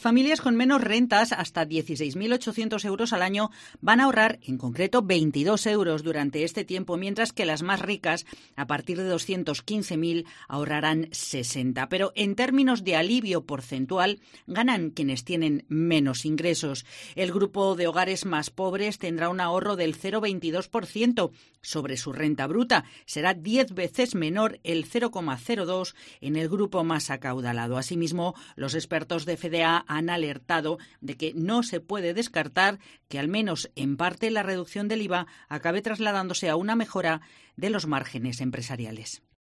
familias con menos rentas, hasta 16.800 euros al año, van a ahorrar en concreto 22 euros durante este tiempo, mientras que las más ricas, a partir de 215.000, ahorrarán 60. Pero en términos de alivio porcentual, ganan quienes tienen menos ingresos. El grupo de hogares más pobres tendrá un ahorro del 0,22% sobre su renta bruta. Será 10 veces menor el 0,02 en el grupo más acaudalado. Asimismo, los expertos de FDA han alertado de que no se puede descartar que al menos en parte la reducción del IVA acabe trasladándose a una mejora de los márgenes empresariales.